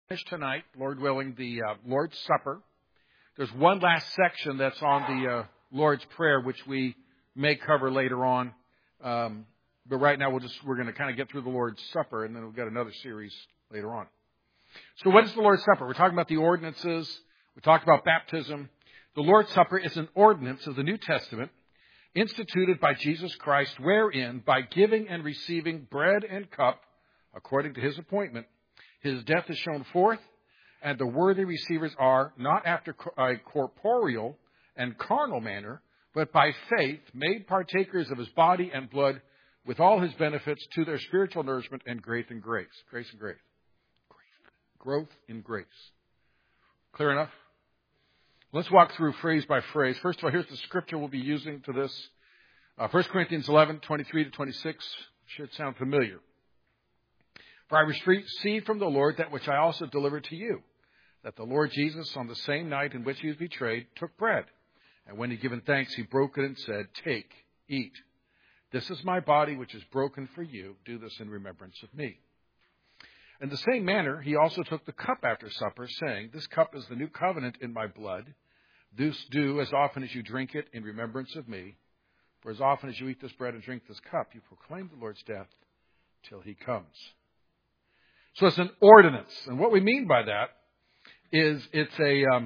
Finish tonight, Lord willing, the Lord's Supper. There's one last section that's on the Lord's Prayer, which we may cover later on. But right now we're going to kind of get through the Lord's Supper, and then we've got another series later on. So what is the Lord's Supper? We're talking about the ordinances. We talked about baptism. The Lord's Supper is an ordinance of the New Testament instituted by Jesus Christ, wherein, by giving and receiving bread and cup, according to his appointment, his death is shown forth, and the worthy receivers are, not after a corporeal and carnal manner, but by faith made partakers of his body and blood with all his benefits to their spiritual nourishment and growth in grace. Grace and grace. Growth in grace. Clear enough? Let's walk through phrase by phrase. First of all, here's the scripture we'll be using to this. 1 Corinthians 11, 23 to 26. Should sound familiar. For I received from the Lord that which I also delivered to you, that the Lord Jesus, on the same night in which he was betrayed, took bread. And when he had given thanks, he broke it and said, "Take, eat. This is my body, which is broken for you. Do this in remembrance of me." In the same manner, he also took the cup after supper, saying, "This cup is the new covenant in my blood. This do as often as you drink it in remembrance of me. For as often as you eat this bread and drink this cup, you proclaim the Lord's death till he comes." So it's an ordinance. And what we mean by that is it's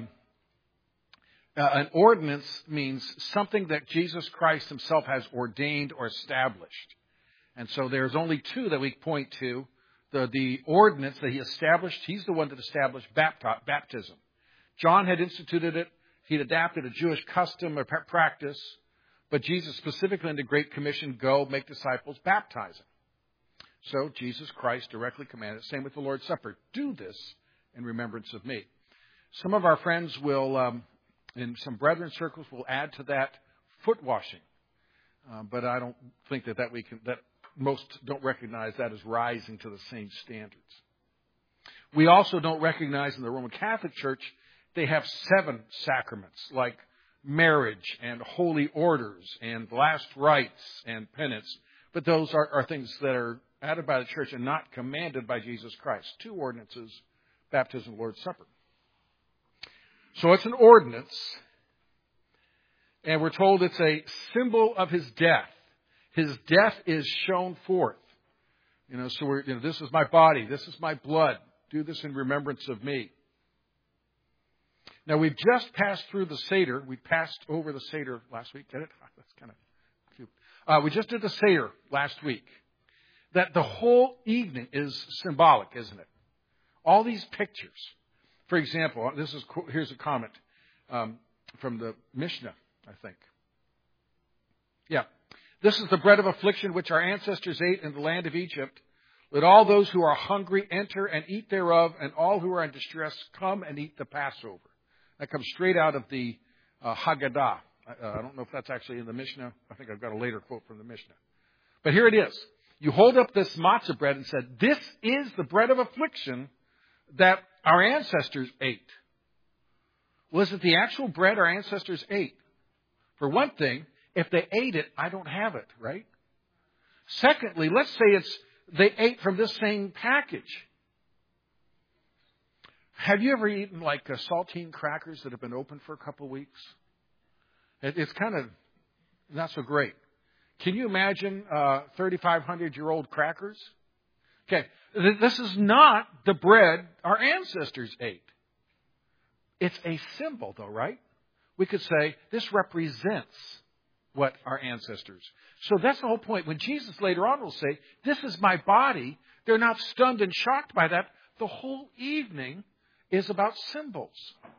an ordinance means something that Jesus Christ himself has ordained or established. And so there's only two that we point to. The ordinance that he established, he's the one that established baptism. John had instituted it. He'd adapted a Jewish custom or practice. But Jesus specifically in the Great Commission, go make disciples, baptizing. So Jesus Christ directly commanded, same with the Lord's Supper, do this in remembrance of me. Some of our friends will, in some brethren circles, will add to that foot washing. But I don't think that most don't recognize that as rising to the same standards. We also don't recognize in the Roman Catholic Church, they have 7 sacraments, like marriage and holy orders and last rites and penance. But those are things that are added by the church and not commanded by Jesus Christ. 2 ordinances, baptism, Lord's Supper. So it's an ordinance, and we're told it's a symbol of his death. His death is shown forth. So this is my body, this is my blood. Do this in remembrance of me. Now we've just passed through the Seder. We passed over the Seder last week. Get it? That's kind of cute. We just did the Seder last week. That the whole evening is symbolic, isn't it? All these pictures. For example, here's a comment from the Mishnah, I think. Yeah. This is the bread of affliction which our ancestors ate in the land of Egypt. Let all those who are hungry enter and eat thereof, and all who are in distress come and eat the Passover. That comes straight out of the Haggadah. I don't know if that's actually in the Mishnah. I think I've got a later quote from the Mishnah. But here it is. You hold up this matzah bread and said, this is the bread of affliction that our ancestors ate. Well, is it the actual bread our ancestors ate? For one thing, if they ate it, I don't have it, right? Secondly, let's say they ate from this same package. Have you ever eaten like saltine crackers that have been open for a couple of weeks? It's kind of not so great. Can you imagine 3,500-year-old crackers? Okay, this is not the bread our ancestors ate. It's a symbol, though, right? We could say this represents what our ancestors. So that's the whole point. When Jesus later on will say, this is my body, they're not stunned and shocked by that. The whole evening is about symbols.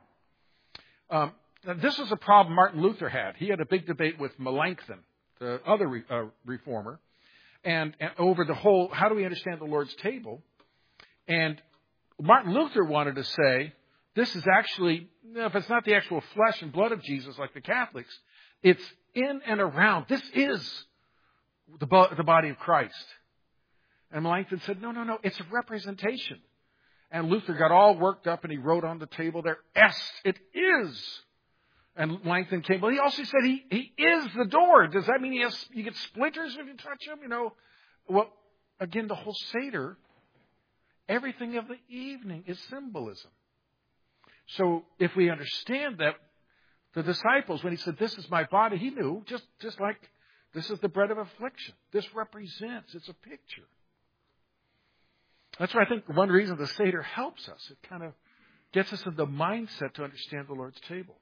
This is a problem Martin Luther had. He had a big debate with Melanchthon, the other reformer, and over the whole, how do we understand the Lord's table? And Martin Luther wanted to say, this is actually, if it's not the actual flesh and blood of Jesus like the Catholics, it's in and around. This is the body of Christ. And Melanchthon said, no, it's a representation. And Luther got all worked up and he wrote on the table there, it is. And Melanchthon came, well, he also said he is the door. Does that mean you get splinters if you touch him? Well, again, the whole Seder Everything of the evening is symbolism. So if we understand that, the disciples, when he said, this is my body, he knew, just like this is the bread of affliction. This represents, it's a picture. That's why I think one reason the Seder helps us. It kind of gets us in the mindset to understand the Lord's table.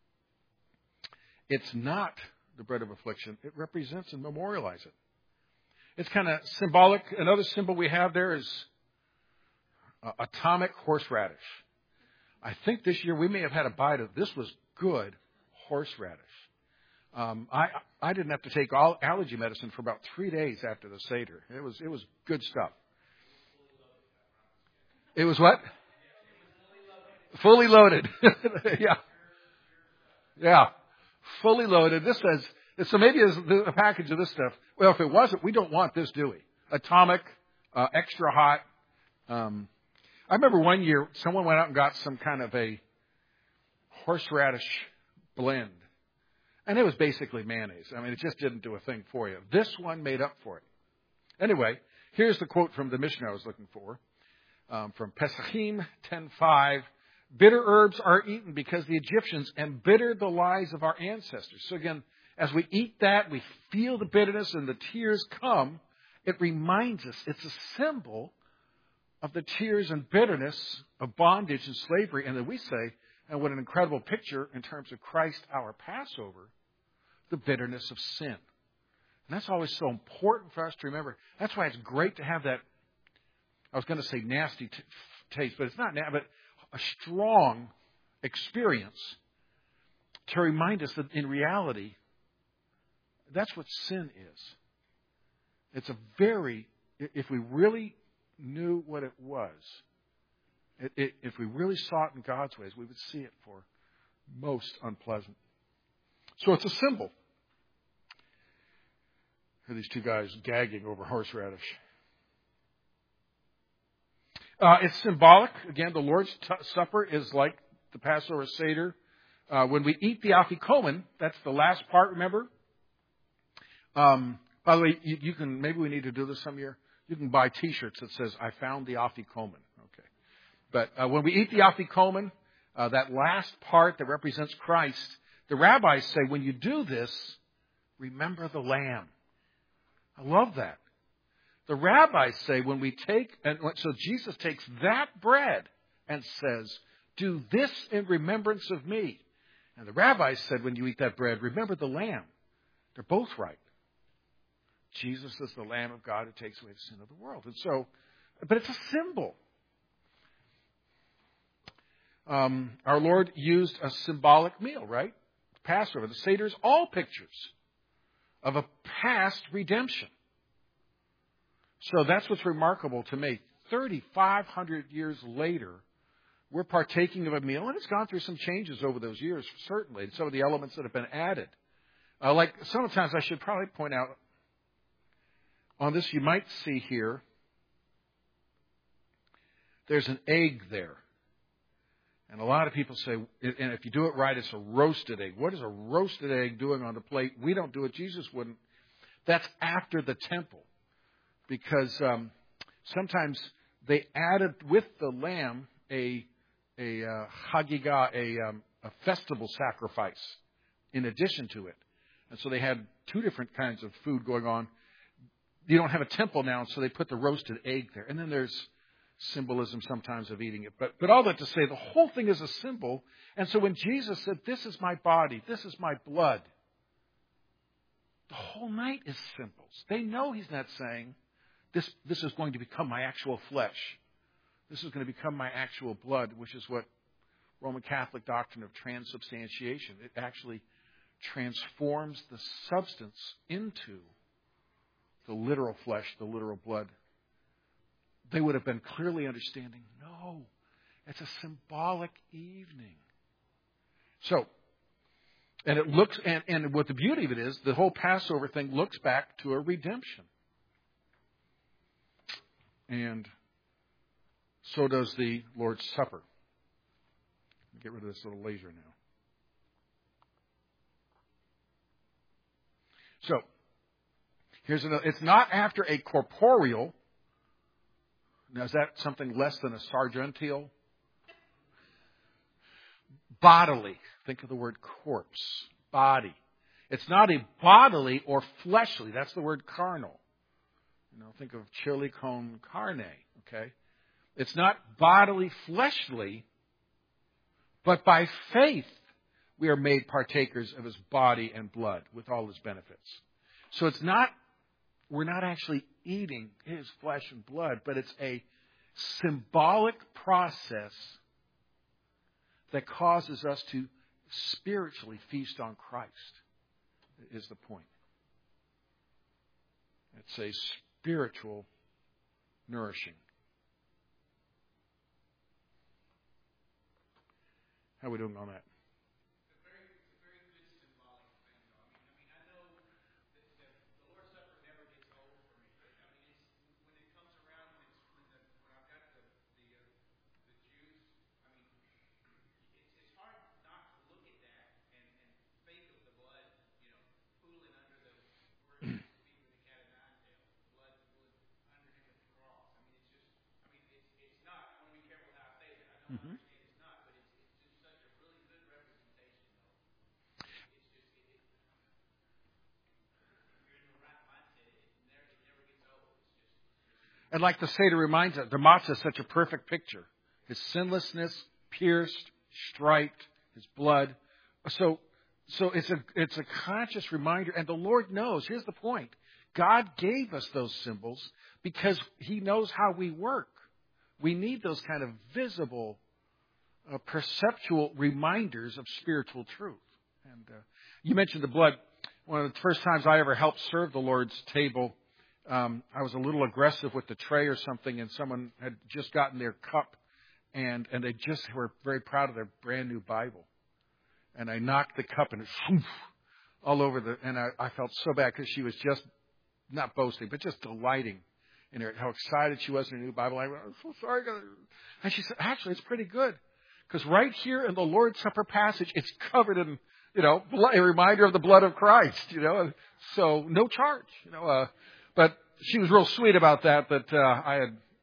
It's not the bread of affliction. It represents and memorializes it. It's kind of symbolic. Another symbol we have there is atomic horseradish. I think this year we may have had a bite of, this was good horseradish. I didn't have to take all allergy medicine for about 3 days after the Seder. It was good stuff. It was what? Fully loaded. Yeah. Fully loaded. This says, so maybe it's a package of this stuff. Well, if it wasn't, we don't want this, do we? Atomic, extra hot. I remember one year someone went out and got some kind of a horseradish blend. And it was basically mayonnaise. I mean, it just didn't do a thing for you. This one made up for it. Anyway, here's the quote from the Mishnah I was looking for. From Pesachim 10:5. Bitter herbs are eaten because the Egyptians embittered the lives of our ancestors. So again, as we eat that, we feel the bitterness and the tears come. It reminds us, it's a symbol of the tears and bitterness of bondage and slavery. And then we say, and what an incredible picture in terms of Christ, our Passover, the bitterness of sin. And that's always so important for us to remember. That's why it's great to have that, I was going to say nasty taste, but it's not nasty, but a strong experience to remind us that in reality, that's what sin is. It's a very, if we really knew what it was, if we really saw it in God's ways, we would see it for most unpleasant. So it's a symbol. Here are these two guys gagging over horseradish. It's symbolic. Again, the Lord's Supper is like the Passover Seder. When we eat the afikomen, that's the last part, remember? By the way, you can, maybe we need to do this some year. You can buy T-shirts that says, I found the afikomen. Okay. But when we eat the afikomen, that last part that represents Christ, the rabbis say, when you do this, remember the lamb. I love that. The rabbis say when we take, and so Jesus takes that bread and says, do this in remembrance of me. And the rabbis said when you eat that bread, remember the lamb. They're both right. Jesus is the Lamb of God who takes away the sin of the world. And so, but it's a symbol. Our Lord used a symbolic meal, right? Passover. The Seder is all pictures of a past redemption. So that's what's remarkable to me. 3,500 years later, we're partaking of a meal, and it's gone through some changes over those years, certainly, and some of the elements that have been added. Like sometimes I should probably point out, on this you might see here, there's an egg there. And a lot of people say, and if you do it right, it's a roasted egg. What is a roasted egg doing on the plate? We don't do it. Jesus wouldn't. That's after the temple. Because sometimes they added with the lamb a chagigah, a festival sacrifice in addition to it. And so they had two different kinds of food going on. You don't have a temple now, so they put the roasted egg there. And then there's symbolism sometimes of eating it. But all that to say, the whole thing is a symbol. And so when Jesus said, this is my body, this is my blood, the whole night is symbols. They know he's not saying, this is going to become my actual flesh. This is going to become my actual blood, which is what Roman Catholic doctrine of transubstantiation. It actually transforms the substance into the literal flesh, the literal blood. They would have been clearly understanding, no, it's a symbolic evening. So, and it looks, and what the beauty of it is, the whole Passover thing looks back to a redemption. And so does the Lord's Supper. Get rid of this little laser now. So, here's another. It's not after a corporeal, Now, is that something less than a sergeantial? Bodily. Think of the word corpse. Body. It's not a bodily or fleshly. That's the word carnal. Think of chili con carne. Okay? It's not bodily, fleshly, but by faith we are made partakers of His body and blood with all His benefits. So we're not actually eating His flesh and blood, but it's a symbolic process that causes us to spiritually feast on Christ, is the point. It's a spiritual nourishing. How are we doing on that? Mm-hmm. And like the Seder reminds us, the matzah is such a perfect picture. His sinlessness, pierced, striped, His blood. So it's a conscious reminder. And the Lord knows, here's the point. God gave us those symbols because He knows how we work. We need those kind of visible, perceptual reminders of spiritual truth. And you mentioned the blood. One of the first times I ever helped serve the Lord's table, I was a little aggressive with the tray or something, and someone had just gotten their cup, and they just were very proud of their brand new Bible. And I knocked the cup, and it all over and I felt so bad because she was just, not boasting, but just delighting in her, how excited she was in her new Bible. I went, I'm so sorry. And she said, actually, it's pretty good. Because right here in the Lord's Supper passage, it's covered in, a reminder of the blood of Christ, So no charge, But she was real sweet about that I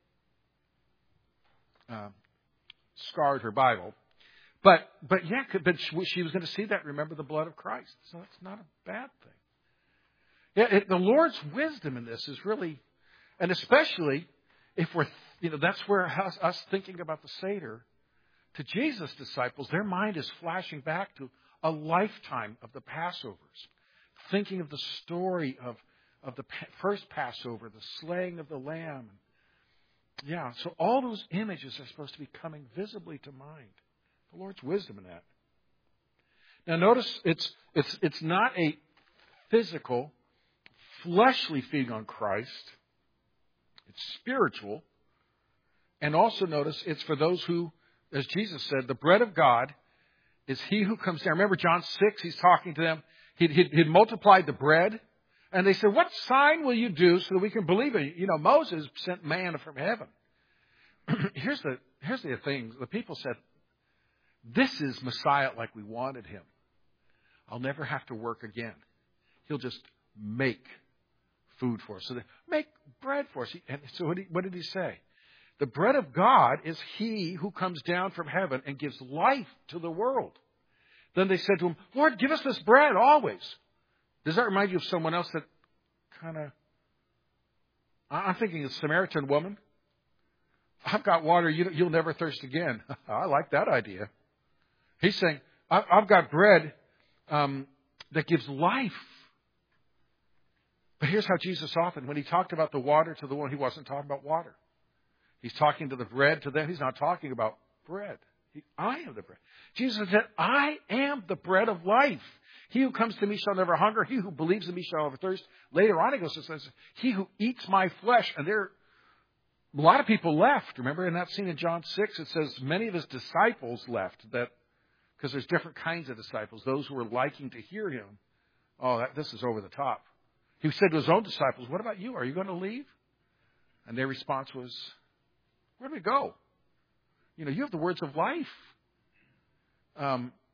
had scarred her Bible. But she was going to see that, remember the blood of Christ. So it's not a bad thing. Yeah, the Lord's wisdom in this is really, and especially if we're, that's where us thinking about the Seder, to Jesus' disciples, their mind is flashing back to a lifetime of the Passovers, thinking of the story of the first Passover, the slaying of the lamb. Yeah, so all those images are supposed to be coming visibly to mind. The Lord's wisdom in that. Now notice it's not a physical, fleshly feeding on Christ. It's spiritual. And also notice it's for those who, as Jesus said, the bread of God is He who comes down. Remember John 6, He's talking to them. He'd multiplied the bread. And they said, what sign will you do so that we can believe it? Moses sent manna from heaven. Here's the thing. The people said, this is Messiah like we wanted Him. I'll never have to work again. He'll just make food for us. So make bread for us. And so what did He say? The bread of God is He who comes down from heaven and gives life to the world. Then they said to Him, Lord, give us this bread always. Does that remind you of someone else that kind of... I'm thinking of the Samaritan woman. I've got water, you'll never thirst again. I like that idea. He's saying, I've got bread that gives life. But here's how Jesus often, when He talked about the water to the one, He wasn't talking about water. He's talking to the bread to them. He's not talking about bread. I am the bread. Jesus said, I am the bread of life. He who comes to me shall never hunger. He who believes in me shall never thirst. Later on, He goes and says, He who eats my flesh. And a lot of people left. Remember in that scene in John 6, it says many of His disciples left. Because there's different kinds of disciples. Those who were liking to hear Him. This is over the top. He said to His own disciples, what about you? Are you going to leave? And their response was, where do we go? You have the words of life.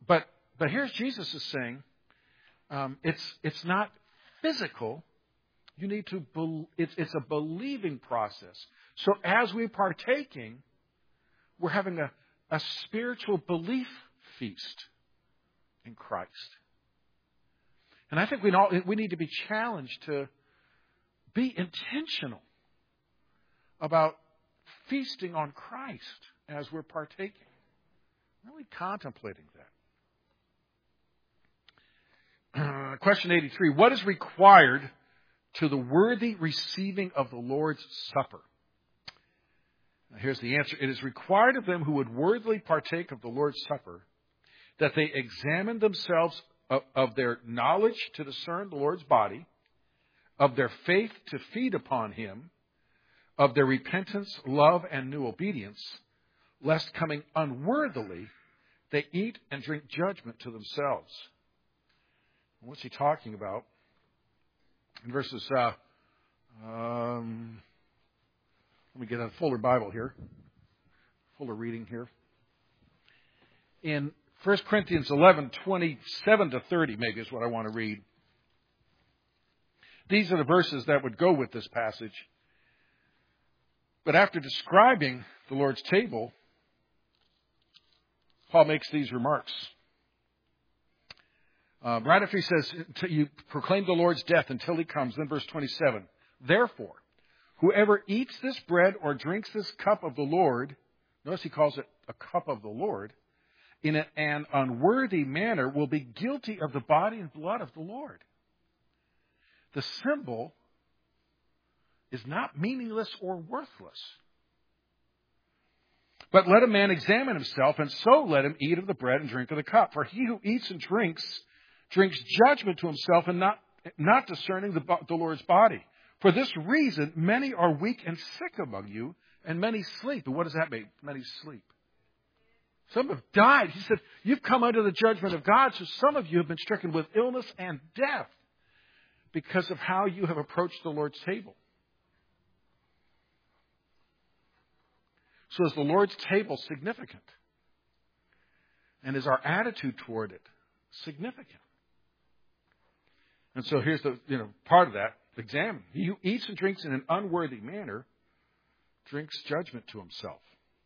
But here's Jesus is saying, it's not physical, You need to, it's a believing process. So as we're partaking, we're having a spiritual belief feast in Christ. And I think we need to be challenged to be intentional about feasting on Christ as we're partaking. Really contemplating that. Question 83. What is required to the worthy receiving of the Lord's Supper? Now, here's the answer. It is required of them who would worthily partake of the Lord's Supper that they examine themselves of their knowledge to discern the Lord's body, of their faith to feed upon Him, of their repentance, love, and new obedience, lest coming unworthily, they eat and drink judgment to themselves. And what's he talking about? In verses, let me get a fuller Bible here, fuller reading here. In 1 Corinthians 11, 27 to 30 maybe is what I want to read. These are the verses that would go with this passage. But after describing the Lord's table, Paul makes these remarks. Right after he says, you proclaim the Lord's death until He comes, then verse 27. Therefore, whoever eats this bread or drinks this cup of the Lord, notice he calls it a cup of the Lord, in an unworthy manner will be guilty of the body and blood of the Lord. The symbol is not meaningless or worthless. But let a man examine himself, and so let him eat of the bread and drink of the cup. For he who eats and drinks judgment to himself, and not discerning the Lord's body. For this reason, many are weak and sick among you, and many sleep. And what does that mean? Many sleep. Some have died. He said, you've come under the judgment of God, so some of you have been stricken with illness and death because of how you have approached the Lord's table. So is the Lord's table significant? And is our attitude toward it significant? And so here's the part of that. Examine. He who eats and drinks in an unworthy manner drinks judgment to himself.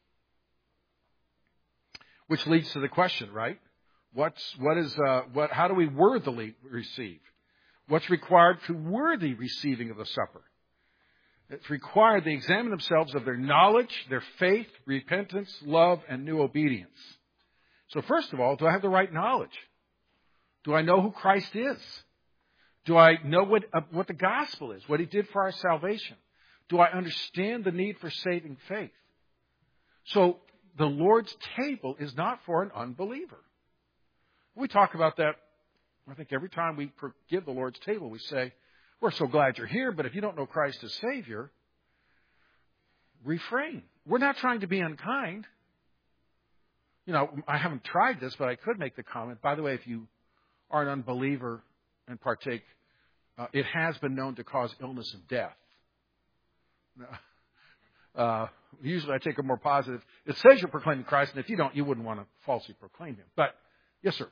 Which leads to the question, right? How do we worthily receive? What's required for worthy receiving of the supper? It's required they examine themselves of their knowledge, their faith, repentance, love, and new obedience. So first of all, do I have the right knowledge? Do I know who Christ is? Do I know what the gospel is, what He did for our salvation? Do I understand the need for saving faith? So the Lord's table is not for an unbeliever. We talk about that, I think, every time we give the Lord's table. We say, we're so glad you're here, but if you don't know Christ as Savior, refrain. We're not trying to be unkind. I haven't tried this, but I could make the comment, by the way, if you are an unbeliever and partake, it has been known to cause illness and death. Usually I take a more positive. It says you're proclaiming Christ, and if you don't, you wouldn't want to falsely proclaim Him. But, yes, sir.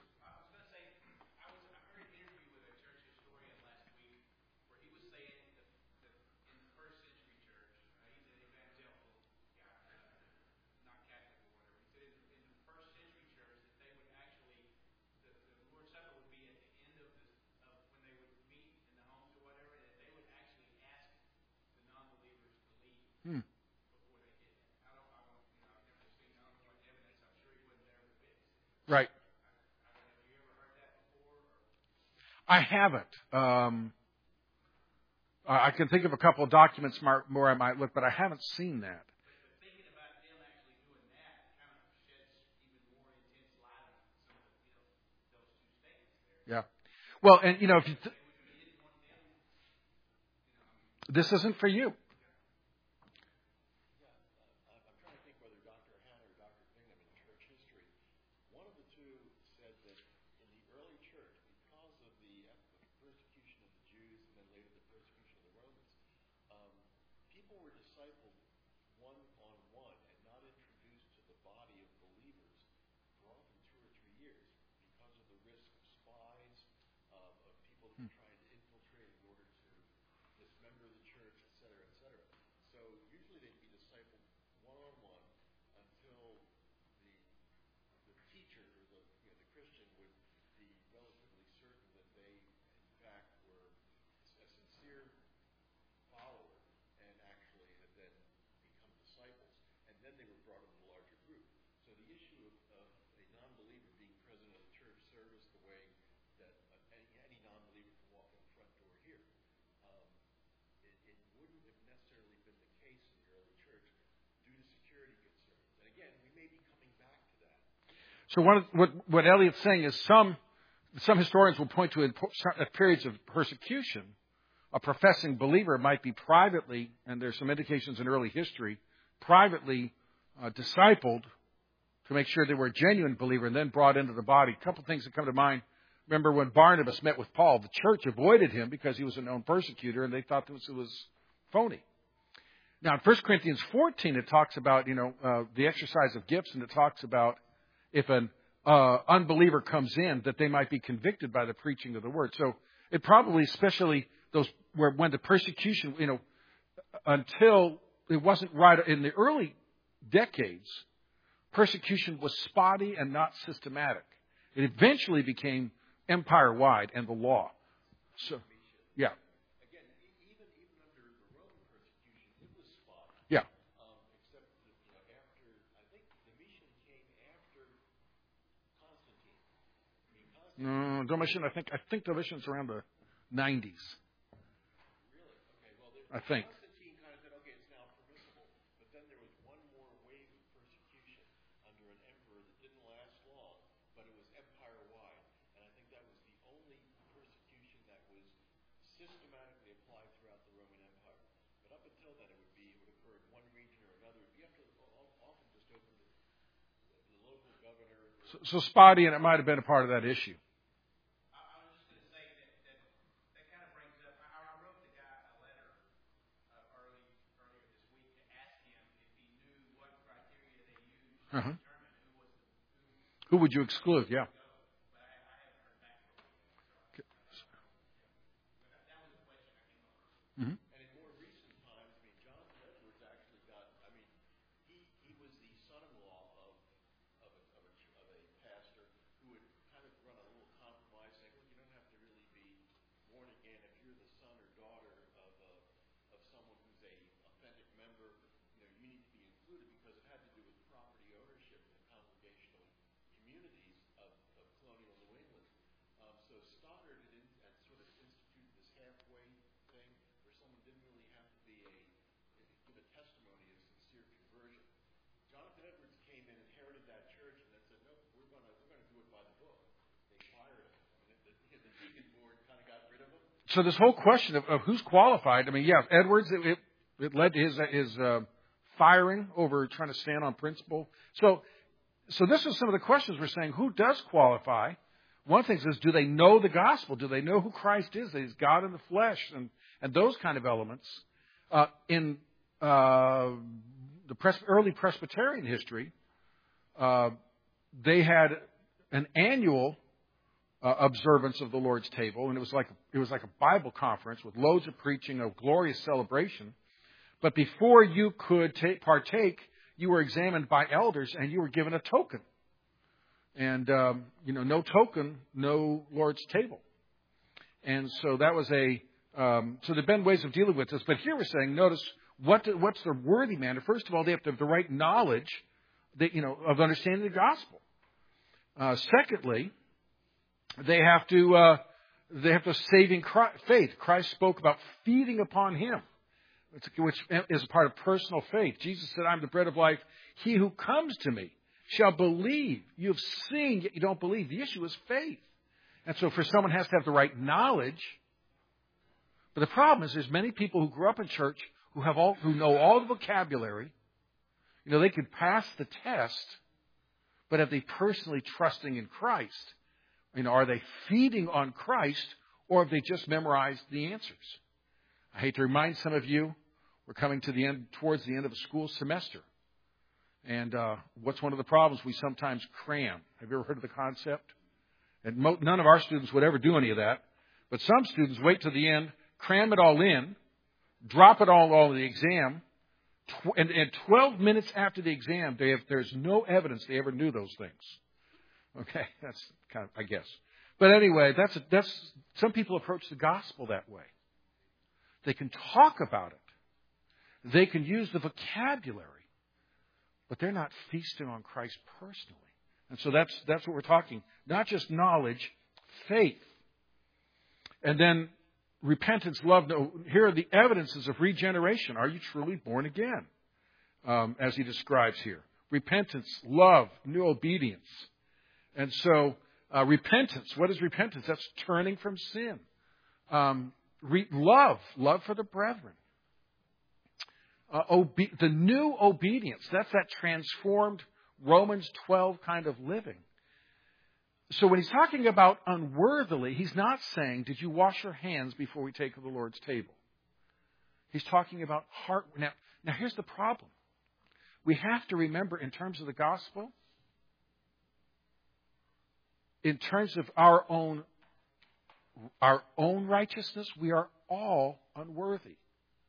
Right. I haven't. I can think of a couple of documents more I might look, but I haven't seen that. Thinking about them actually doing that kind of sheds even more intense light on some of those two statements there. Yeah. Well, and if you this isn't for you. So what Eliot's saying is some historians will point to periods of persecution. A professing believer might be privately, and there's some indications in early history, privately discipled to make sure they were a genuine believer and then brought into the body. A couple things that come to mind. Remember when Barnabas met with Paul, the church avoided him because he was a known persecutor and they thought it was phony. Now in 1 Corinthians 14 it talks about, the exercise of gifts, and it talks about if an unbeliever comes in, that they might be convicted by the preaching of the word. So it probably, especially when the persecution, until it wasn't right in the early decades, persecution was spotty and not systematic. It eventually became empire-wide and the law. So, yeah. Again, even under the Roman persecution, it was spotty. Yeah. Except that, after, I think Domitian came after Constantine. No, Domitian, I think Domitian's around the 90s. Really? Okay, well, I think. Constantine kind of said, okay, it's now permissible. But then there was one more wave of persecution under an emperor that didn't last long, but it was empire-wide. And I think that was the only persecution that was systematically applied throughout the Roman Empire. But up until then, it would occur in one region or another. You have to often just open the local governor. So spotty, and it might have been a part of that issue. Uh-huh. Who would you exclude? Yeah. Mm-hmm. And in more recent times, Jonathan Edwards actually he was the son-in-law of a pastor who would kind of run a little compromise, saying, well, you don't have to really be born again if you're the son or daughter of someone who's a authentic member. You need to be included, because it had to do with property ownership in the congregational communities of colonial New England. So Stoddard had sort of instituted this halfway thing where someone didn't really have to give a testimony of sincere conversion. Jonathan Edwards came in, inherited that church, and then said, no, we're going to do it by the book. They fired him. The deacon board kind of got rid of him. So this whole question of who's qualified, Edwards, it led to his firing over trying to stand on principle. So this is some of the questions we're saying. Who does qualify? One thing is, do they know the gospel? Do they know who Christ is? That He's God in the flesh, and those kind of elements. In the early Presbyterian history, they had an annual observance of the Lord's table, and it was like a Bible conference with loads of preaching, a glorious celebration. But before you could partake, you were examined by elders, and you were given a token. And no token, no Lord's table. And so that was so there've been ways of dealing with this. But here we're saying, notice what's the worthy man? First of all, they have to have the right knowledge, of understanding the gospel. Secondly, they have to saving faith. Christ spoke about feeding upon Him, which is a part of personal faith. Jesus said, "I'm the bread of life. He who comes to me shall believe." You have seen, yet you don't believe. The issue is faith. And so someone has to have the right knowledge. But the problem is there's many people who grew up in church who know all the vocabulary. They could pass the test, but are they personally trusting in Christ? Are they feeding on Christ, or have they just memorized the answers? I hate to remind some of you, we're coming towards the end of a school semester. And what's one of the problems? We sometimes cram. Have you ever heard of the concept? And none of our students would ever do any of that. But some students wait till the end, cram it all in, drop it all in the exam, and 12 minutes after the exam, there's no evidence they ever knew those things. Okay, that's kind of, I guess. But anyway, that's some people approach the gospel that way. They can talk about it. They can use the vocabulary. But they're not feasting on Christ personally. And so that's what we're talking. Not just knowledge, faith. And then repentance, love. Here are the evidences of regeneration. Are you truly born again? As he describes here. repentance, love, new obedience. And so, repentance, what is repentance? That's turning from sin. Love for the brethren. The new obedience, that's that transformed Romans 12 kind of living. So when he's talking about unworthily, he's not saying, did you wash your hands before we take the Lord's table? He's talking about heart. Now here's the problem. We have to remember in terms of the gospel, in terms of our own righteousness, we are all unworthy.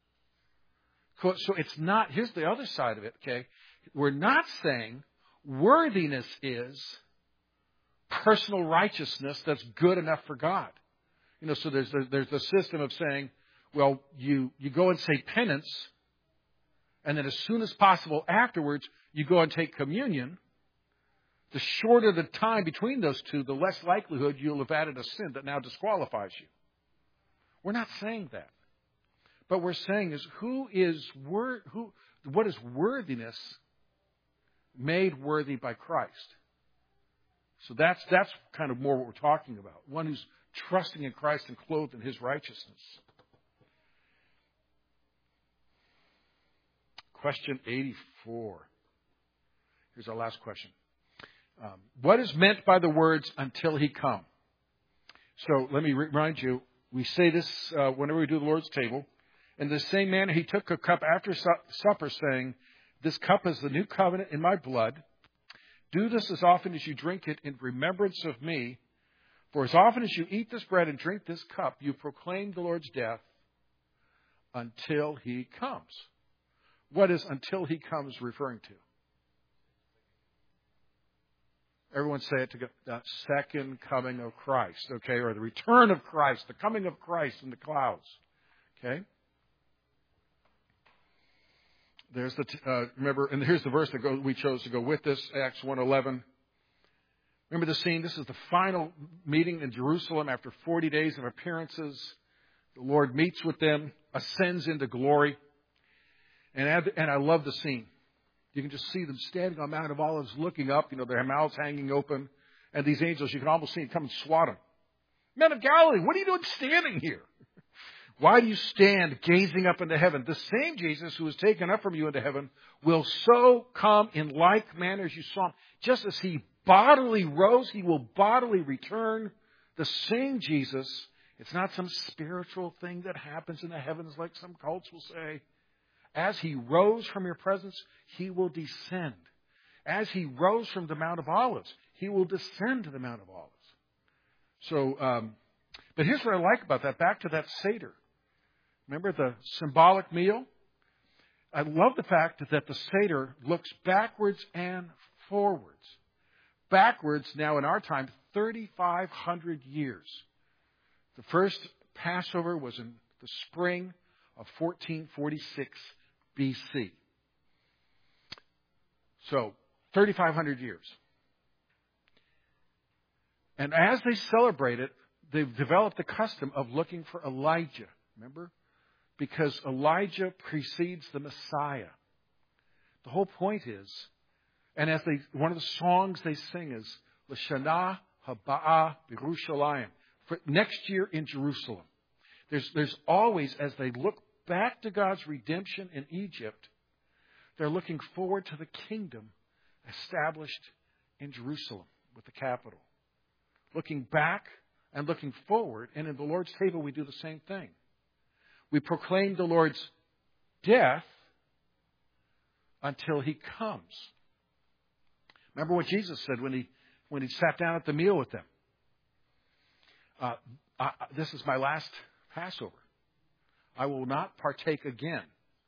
So it's not, here's the other side of it, okay? We're not saying worthiness is personal righteousness that's good enough for God. So there's the system of saying, well, you go and say penance, and then as soon as possible afterwards, you go and take communion. The shorter the time between those two, the less likelihood you'll have added a sin that now disqualifies you. We're not saying that. But we're saying is what is worthiness made worthy by Christ? So that's kind of more what we're talking about. One who's trusting in Christ and clothed in His righteousness. Question 84. Here's our last question. What is meant by the words, until He come? So let me remind you, we say this whenever we do the Lord's table. In the same manner, He took a cup after supper, saying, this cup is the new covenant in my blood. Do this as often as you drink it in remembrance of me. For as often as you eat this bread and drink this cup, you proclaim the Lord's death until He comes. What is until He comes referring to? Everyone say it together. The second coming of Christ, okay? Or the return of Christ, the coming of Christ in the clouds, okay? There's remember, and here's the verse that we chose to go with this, Acts 1:11. Remember the scene? This is the final meeting in Jerusalem after 40 days of appearances. The Lord meets with them, ascends into glory. And I love the scene. You can just see them standing on Mount of Olives looking up, their mouths hanging open. And these angels, you can almost see them come and swat them. Men of Galilee, what are you doing standing here? Why do you stand gazing up into heaven? The same Jesus who was taken up from you into heaven will so come in like manner as you saw Him. Just as He bodily rose, He will bodily return. The same Jesus. It's not some spiritual thing that happens in the heavens like some cults will say. As He rose from your presence, He will descend. As He rose from the Mount of Olives, He will descend to the Mount of Olives. So, but here's what I like about that. Back to that Seder. Remember the symbolic meal? I love the fact that the Seder looks backwards and forwards. Backwards, now in our time, 3,500 years. The first Passover was in the spring of 1446 BC. So, 3,500 years. And as they celebrate it, they've developed the custom of looking for Elijah. Remember? Because Elijah precedes the Messiah. The whole point is, and one of the songs they sing is, L'Shana Haba'ah B'Yerushalayim, for next year in Jerusalem. There's always, as they look back to God's redemption in Egypt, they're looking forward to the kingdom established in Jerusalem with the capital. Looking back and looking forward, and in the Lord's table we do the same thing. We proclaim the Lord's death until He comes. Remember what Jesus said when he sat down at the meal with them. This is my last Passover. I will not partake again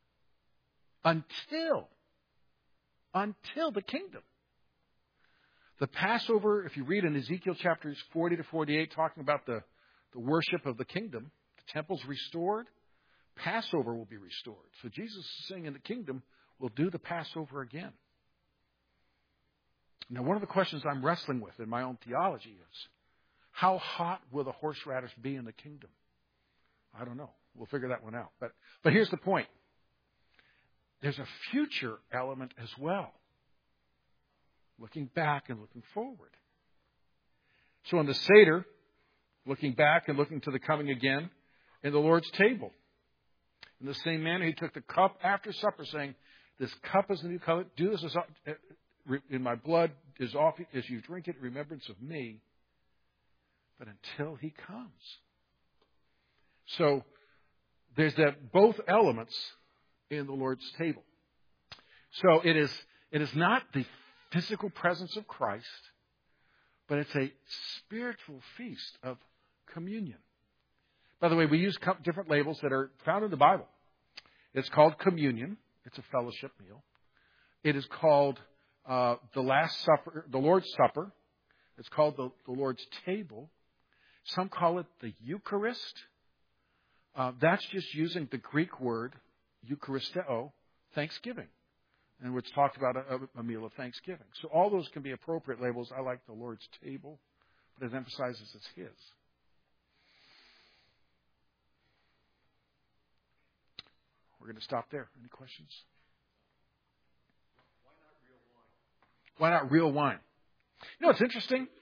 until the kingdom. The Passover, if you read in Ezekiel chapters 40 to 48, talking about the worship of the kingdom, the temple's restored, Passover will be restored. So Jesus is saying in the kingdom, we'll do the Passover again. Now, one of the questions I'm wrestling with in my own theology is, how hot will the horseradish be in the kingdom? I don't know. We'll figure that one out. But here's the point. There's a future element as well. looking back and looking forward. So in the Seder, looking back and looking to the coming again, in the Lord's table. In the same manner, he took the cup after supper, saying, this cup is the new covenant. Do this in my blood as often as you drink it in remembrance of me. But until he comes. So there's that both elements in the Lord's table. So it is not the physical presence of Christ, but it's a spiritual feast of communion. By the way, we use different labels that are found in the Bible. It's called communion. It's a fellowship meal. It is called the Last Supper, the Lord's Supper. It's called the Lord's table. Some call it the Eucharist. That's just using the Greek word Eucharisteo, thanksgiving. And it's talked about a meal of thanksgiving. So all those can be appropriate labels. I like the Lord's table, but it emphasizes it's His. We're going to stop there. Any questions? Why not real wine? You know, it's interesting.